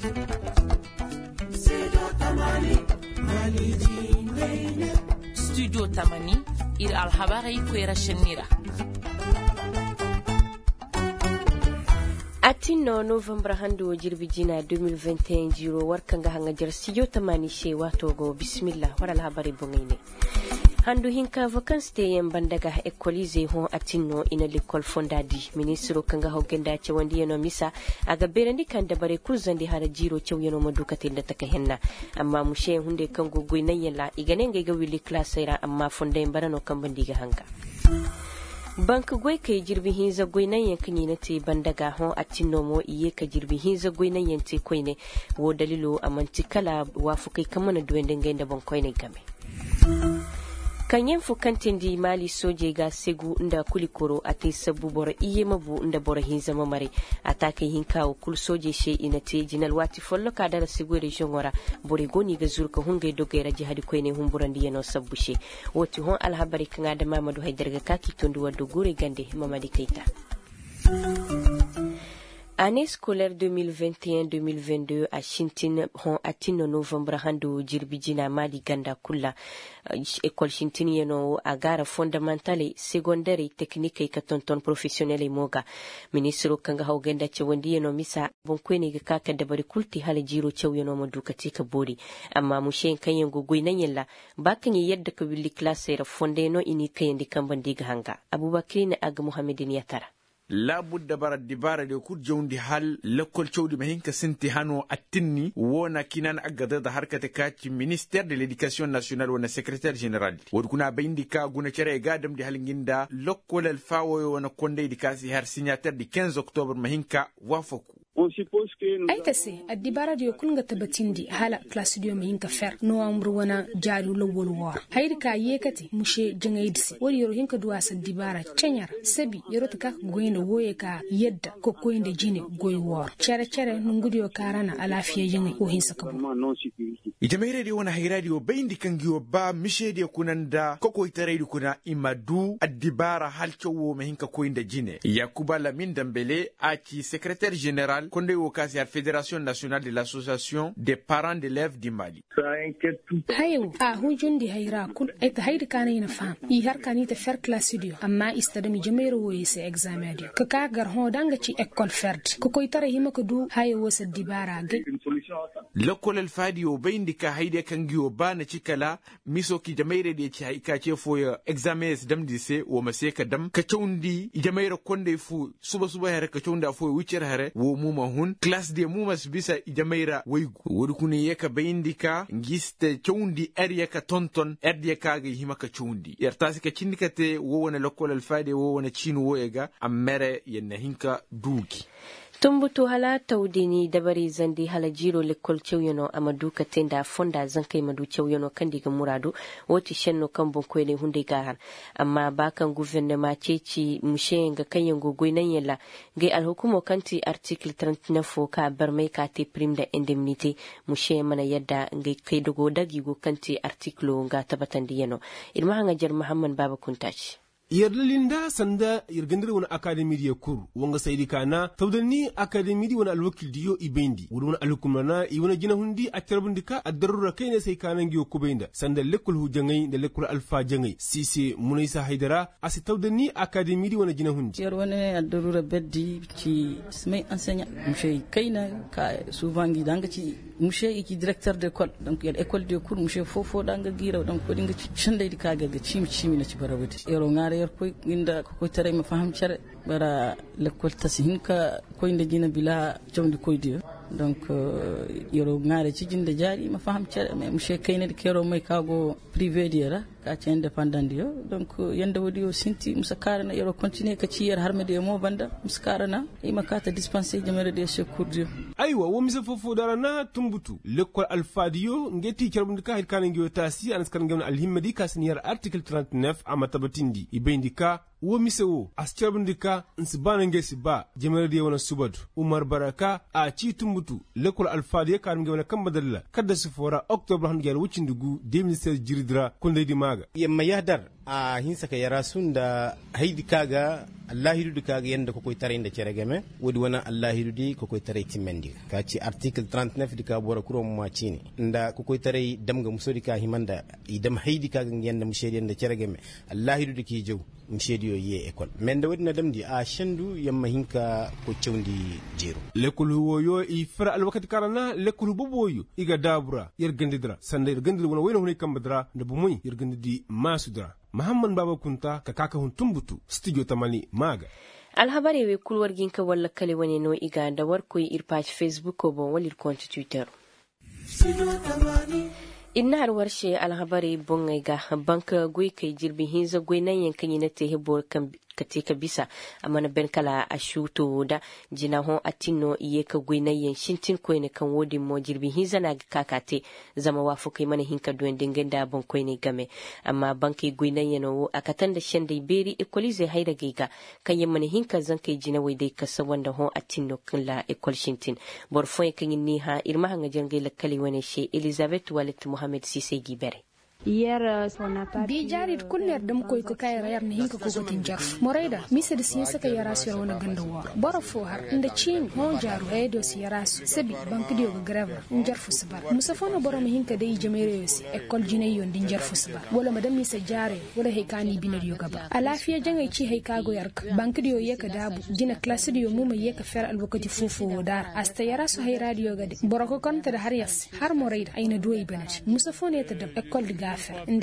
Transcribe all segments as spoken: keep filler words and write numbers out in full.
Studio Tamani ir alhabari kwera shenira. Atino November hando jirbijina deux mille vingt et un jiro warkanga hanga jar Studio Tamani she wato go bismillah wara alhabari bongine. Handu hinka vacances te yen bandaga ekolize ho atinno ina l'école fondadi ministro kanga hogenda ce wandi yano misa aga berandi kan da bare kurzandi hara jiro cew yano madukate da taka henna amma mushe hunde kan gogoi nan yalla igane ga wili class ira amma fonda en barano kan bandiga hanka bank goy kay jirbi hinza goy nan yankini na te bandaga ho atinno mo iye ka jirbi hinza goy nan yante koyne wo dalilo amanti kala wafu kai kamana duwende ngenda bon koyne game kanyen fukantin di mali soje ga segu nda kulikoro ate sabu bora iye mabu nda bora hinza mamare atake hinkawo kul soje she ina te jinal wati follo ka dara segu region wara bore goni ga zurka hunga dogera jihadi koyne humburandi yano sabbu she woti hon alhabari kanga da mamadu haydarga kaki tondu waddo gure gande mamadi keita. Année scolaire deux mille vingt et un deux mille vingt-deux à Shintin hon atino novembre hando jirbijina mali ganda kula école Shintin yeno agara fondamentale secondaire technique ka tonton professionnel moga ministro kanga hawgenda ce wandi yeno misa bon kwene ga kaka da bari kulti hala jiro cew yeno madukati ka bori amma mu shen kan yango goinan yalla bakan yadda ka willi classe ra fondeno ini kayandi kan bandiga hanga abubakar ne aga muhammadin yatara la budda bara dibara de kur jawndi hal lekol cewdi mahinka sinti hano attinni wona kinan agada da harkata kaci ministère de l'éducation nationale wona secrétaire général wod kuna bayindi ka guna cere gadam di halinginda lekol al fawo wona konde di kasi har signataire di quinze octobre mahinka wafoku ay tase addibara dio kunga tabatindi hala classe dio mahinka fer no amru wana jaru lawol war hayri ka yekati mushe jangaydisi wori yoro hinka duwa sa dibara cenyar sabi yoro taka goyne woye ka yedda ko koyinde jine goy war cere cere nungudio karana alafiya jinga ko hinsa kabo ita mere dio wana hayra dio bayindi kangiyo ba mishe dio kunanda koko itare dio kuna imadu addibara hal chowo mahinka koyinde jine yakuba lamin dambele aci secrétaire général konde wokasi à Fédération nationale de l'association des parents d'élèves du Mali. Hayo a hujundi hayra kun eta hayri kana ina fam i har kani ta fer classe dio amma istadami jamero wo yese examen dio ka ka gar ho danga ci école ferd ko koy tare hima ko du hayo wo sa dibara ge l'école el fadio bayndi ka hayde kangiyo bana cikala miso ki jamere de ci hayka ce fo examen dam dise wo maseka dam ka choundi jamere konde fu suba suba hare ka chounda fo wicer hare wo muma hun classe de mumas bisa ijamaira waygu wodi kuni yeka bayindika ngiste choundi er yeka tonton er de kaga himaka choundi yartasi ka cindikate wo wona lokol al faade wo wona chinu wo ega amere yenna hinka duuki tumbutu hala taudini dabari zandi hala jiro lekol cewyono amadu katenda fonda zankai madu cewyono kandiga muradu woti shenno kambon koyne hunde gahan amma bakan gouvernement ceci mushenga kanyango goynan yalla ngai alhukumo kanti article trente-neuf ka barmai ka te prime da indemnité mushe mana yadda ngai kai dogo dagigo kanti article nga tabatandi yano ilma hanga jar muhammad baba kuntaci Yerlinda sanda yergandiri wana akademi diya kuru wanga saidi kana tawdani akademi di wana alwakil diyo ibendi wana alukumana iwana jina hundi atarabundika adarura kayna say kana ngiyo kubenda sanda lekul hu jangay da lekul alfa jangay sisi munaysa haidara asi tawdani akademi di wana jina hundi yer wana adarura beddi ci smay enseignant mshay kayna ka souvent danga ci mshay ki directeur d'école donc yer école de cours mshay fofo danga gira donc ko dinga ci chandai di kaga ga chimi chimi na ci barawati yero ngare yer koy inda ko tare ma faham cere bara l'école tasihinka ko inda jina bila jawdi koy dio donc yoro ngare ci jinde jaari ma faham cere mais monsieur kayne de kero may kago privé dira ka ci indépendant dio donc yanda wodi o sinti musakara na yoro continuer ka ci yer harmede mo banda musakara na e makata dispenser jamere de secours dio aywa wo misa fofo dara na tumbutu l'école alfadio ngeti cerbundika hit kanen gyo tasi anas kan ngam alhimmadi kasiniyar article trente-neuf amatabatindi ibendika wo misewo ascarbindika nsibana siba jemerdi wana subadu umar baraka a ci tumbutu lekol alfadi ya karim wana kambadalla kada sifora octobre han gyal wucin dugu deux mille seize jiridra kunde di maga yamma yadar a hinsa ka yara sunda haidi kaga allahidu du kaga yanda ko koy tare inda ceregeme wodi wana allahidu di ko koy tare timendi ka ci article trente-neuf di ka bora kuro ma cini nda ko koy tare damga musodi ka himanda idam haidi kaga yanda mushedi yanda ceregeme allahidu di ki jew mushedi yo ye école men da wadina damdi a shandu yamma hinka ko cewndi jeru lekol woyo i fara alwakati karana lekol boboyo iga dabura yergandidra sanda yergandidra wana wayno hunay kambadra nda bumuy yergandidi masudra Muhammad Baba Kunta ka kaka hun tumbutu studio tamani maga alhabari we kulwar ginka walla kale wani no iga da warko ir page Facebook ko bon walir compte Twitter inna har warshe alhabari bon ga banka goy kai jirbi hinza goy nan yankan yana te hebo kan kate ka bisa amana ben kala a shuto da jina hon atino iye ka goyna yen shintin ko ne kan wodi mo jirbi hinza na kakate zama wafu kai mana hinka doen dingen da bon ko ne game amma bankai goyna yeno akatan da shende beri ekolize haida giga kan yen mana hinka zan kai jina wai dai kasa wanda hon atino kan la ekol shintin bor fo kan ni ha irma hanga jangai la kali wane she Elizabeth Walet Mohamed Sise Gibere bi jarid kuller dam koy ko kay rayar ni hinka ko gotin jarf morayda misad siyasa ka yara sir wona ganda war boro fo har inda chin hon jaru redo si yara sabi bank dio go grave jarfu sabar musafona boro mi hinka dai jamere yosi ekol jine yon din jarfu sabar wala madam misa jare wala heykani binar yo gaba alafiya jangay ci heykago yarka bank dio yeka dabu jina classe dio muma yeka fer albakati fofo wodar asta yara so hay radio gade boro ko konta da har yas har morayda ayna doyi banati musafona ta dab ekol diga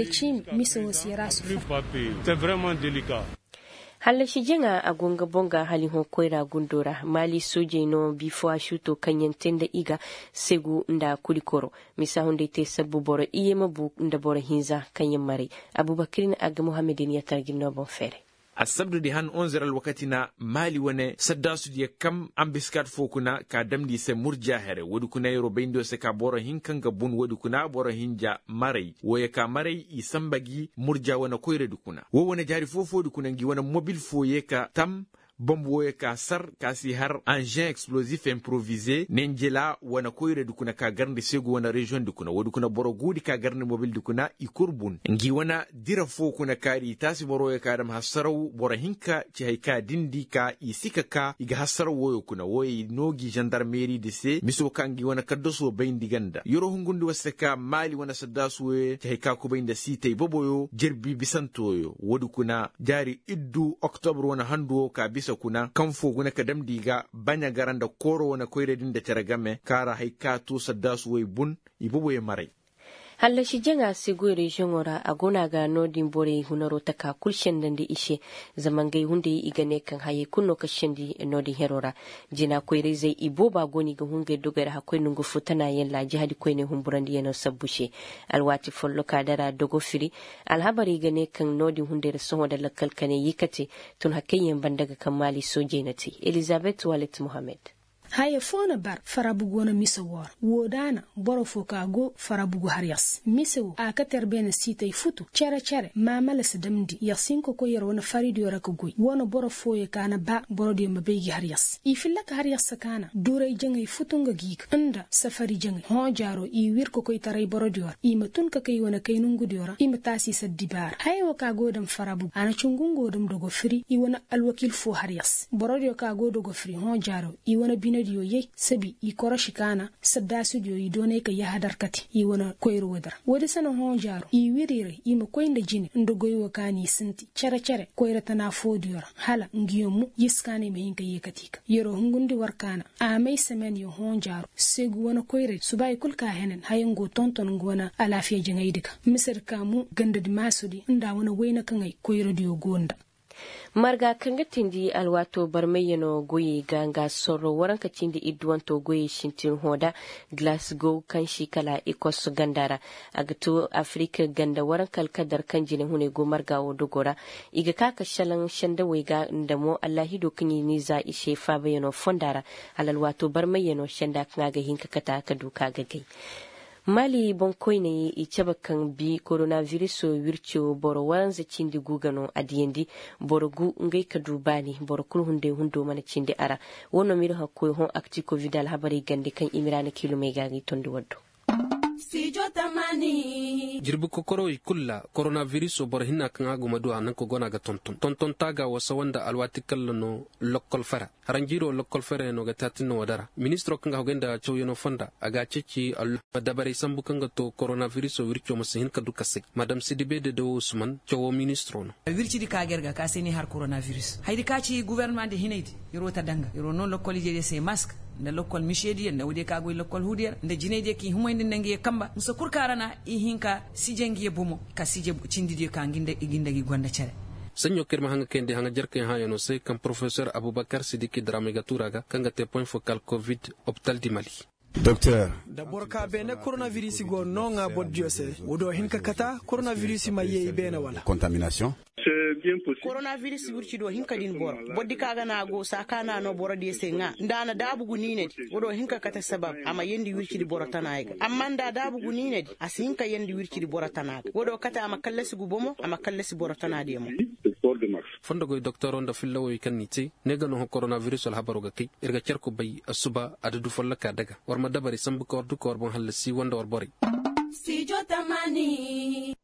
c'est vraiment délicat. Halla shi jinga a gonga bonga halin hokoira gundura mali soje no bifo a shuto kanyen tenda iga segu nda kulikoro misa hunde te sabu boro iye mabu nda boro hinza kanyen mare Abubakar aga Muhammadin ya targin no bon fere a sabdu di han onzer al wakati na mali wane saddasu diya kam ambiskat fokuna ka damdi se murja here wadu kuna yoro baindo se ka boro hinkan ga bun wadu kuna boro hinja marai woye ka marai isambagi murja wana koyre dukuna wo wana jari fofo dukuna ngi wana mobile foye ka tam bomboye ka sar kasi har engin explosif improvisé nenjela wana koyre dukuna ka garnde segu wana region dukuna wadu kuna boro gudi ka garnde mobile dukuna ikurbun ngi wana dira fo kuna kari tasi boro ka dam hasaraw boro hinka ci hayka dindi ka isika ka iga hasaraw woyo kuna woyi nogi gendarmerie de se miso kangi wana kaddoso bayndi ganda yoro hungundi wasaka mali wana saddasu ci hayka ko baynda site boboyo jerbi bisantoyo wadu kuna jari iddu octobre wana hando ka bisa kuna kanfo guna kadam diga banya garanda koro wana koyre din da taragame kara haika to saddasu way bun ibobo ye marai halla shi janga sigo region ora agona ga nodin bore hunaro taka kulshen dande ishe zaman gai hunde igane kan haye kunno kashendi nodin herora jina koyre zai ibo ba goni ga hunge dogara hakoy nungu futana yen la jihadi koyne humburandi yeno sabbushe alwati follo ka dara dogo firi alhabari gane kan nodin hunde raso da lakal kane yikate tun hakayyen bandaga kan mali soje nati Elizabeth Walet Mohamed haye fona bar farabugo na misawar wodana boro foka go farabugo harias misawo aka terbena sitay futu chere chere mamala sadamdi yasinko ko yero na faridio raka goy wona boro foye kana ba boro de mabegi harias ifilla ka harias sakana dure jengay futunga gik anda safari jengay ho jaro i wirko ko itaray boro dior i matun ka kay wona kay nungu diora i matasi sadibar haye waka godam farabu ana chungungo dum dogo firi i wona alwakil fo harias boro dio ka go dogo firi ho jaro i wona bina diyo ye sabi i kora shikana sadda su diyo i done ka ya hadar kati i wana koyro wadar wadi sana hon jaro i wirire i ma koynda jini ndo goy wakani sinti chere chere koyra tana fo diyor hala ngiyomu yiskane me hinka ye katika yero hungundi warkana a mai semen yo hon jaro segu wana koyre subay kulka henen hayengo tonton ngwana alafiya jingaydika misir kamu ganda di masudi nda wana wayna kangai koyro diyo gonda marga kanga tindi alwato barmayeno goyi ganga soro waranka tindi idwanto goyi shintin hoda Glasgow kan shikala ikos gandara agato Afrika ganda waranka kadar kan jinin hune go marga wodogora iga kaka shalan shanda wega ndamo Allahi do kini ni za ishe fa bayano fondara alalwato barmayeno shanda kanga hinka kata ka duka gagai mali bonkoi ne i caba kan bi coronavirus wircho boro wanza cindi gugano adiendi boro gu ngai ka dubani boro kul hunde hundo mana cindi ara wono miro hakko hon akti covid al habari gande kan imirana kilomega gi tondi waddo jirbu kokoro ikulla coronavirus bor hinna kan aguma do anan ko gona ga tonton tonton taga wasa wanda alwati kallano lokkal fara haranjiro lokkal fara no ga tatino wadara ministro kan ga ganda choyono fonda aga ceci al dabare sambu kan ga to coronavirus wircho masin ka dukase madam sidibe de do usman chowo ministro no wirci di ka gerga ka seni har coronavirus haydi ka ci gouvernement de hinaydi yoro ta danga yoro non lokkal je se masque nda lokkal mishedi nda wudi ka goy lokkal hudier nda jineje ki humoyde nangi kamba musa kurkarana i hinka sijengi bomo ka sije cindidi ka nginde igindagi gonda cere sanyo kirma hanga kende hanga jerke ha yono se kam professeur Abubakar Sidiki Dramé Gaturaga kanga te point focal covid hôpital di Mali docteur d'abord ka bene coronavirus go nonga bodjose wodo hinka kata coronavirus ma yeyi bene wala contamination c'est bien possible coronavirus burci do hinka din bor boddi kaga na go sakana no boro de senga ndana dabugu nine wodo hinka kata sabab ama yendi wirci di boro tanaiga amma nda dabugu nine asinka yendi wirci di boro tanaga wodo kata ama kallasi gubomo ama kallasi boro tanade mo fondo goy docteur onda fillawo kaniti nega no coronavirus al habaru gaki irga cerko bay asuba adadu follaka daga warma dabari sambu ko du ko bon halasi wanda war bori studio tamani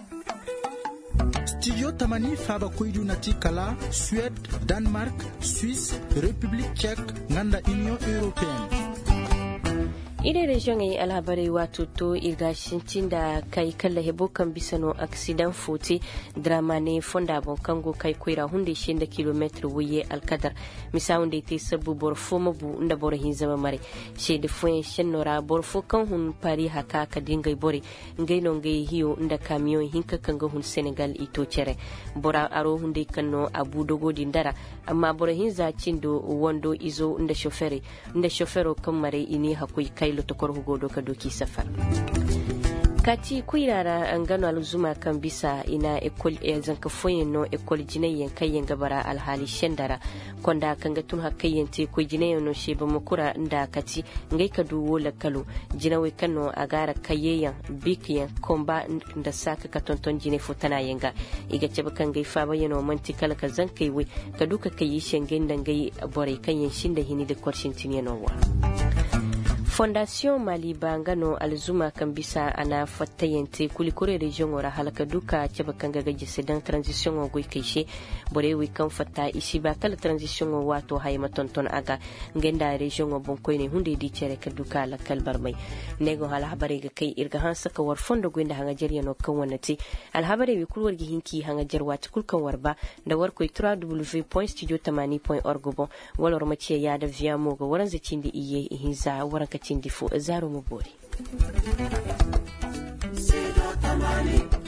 studio tamani faba koydu nati kala Suède, Danemark, Suisse, République tchèque nganda Union européenne. ide region yi alhabari wato to irgashin tinda kai kalla hebo kan bisano accident foti drama ne fonda bon kango kai koira hunde shinda kilometer wuye alkadar misaunde te sabu bor fomo bu nda bor hin zama mare she de fuen shenora bor fo kan hun pari haka ka dingai bori ngai no ngai hiyo nda camion hinka kanga hun Senegal ito cere bora aro hunde kanno abu dogo dindara amma bor hin za cindo wondo izo nda chauffeur nda chauffeur kan mare ini hakui kai lotokor hugodo ka doki safar kati kuirara angano alzuma kan bisa ina ekol e zanka foyeno ekol jinayen kayen gabara alhali shendara konda kanga tun hakkayen te ko jinayen no sheba mukura nda kati ngai kadu wola kalu jinawe kanno agara kayeyan bikiyan komba nda saka ka tonton jine futana yenga iga ceba kan gai fa bayano mantikal ka zankai we kaduka kayi shengen dangai bore kayen shinda hini de korshin tineno wa Fondation Mali Bangano alzuma kan bisa ana fattayente kulikore region ora halaka duka ceba kanga gaji sedan transition o goy kaishe bore wi kan fatta isi ba kala transition o wato hayma tonton aga ngenda region o bon koyne hunde di cere ka duka la kalbar mai nego hala habare ga kai irga han saka war fondo gwenda hanga jariya no kan wonati al habare wi kulwar gi hinki hanga jarwa ta kulkan warba da war koy w w w point studio tamani point org bon wala romace ya da via mo ga waran zacindi iye hinza waran ka cindi fu zaro mo bori.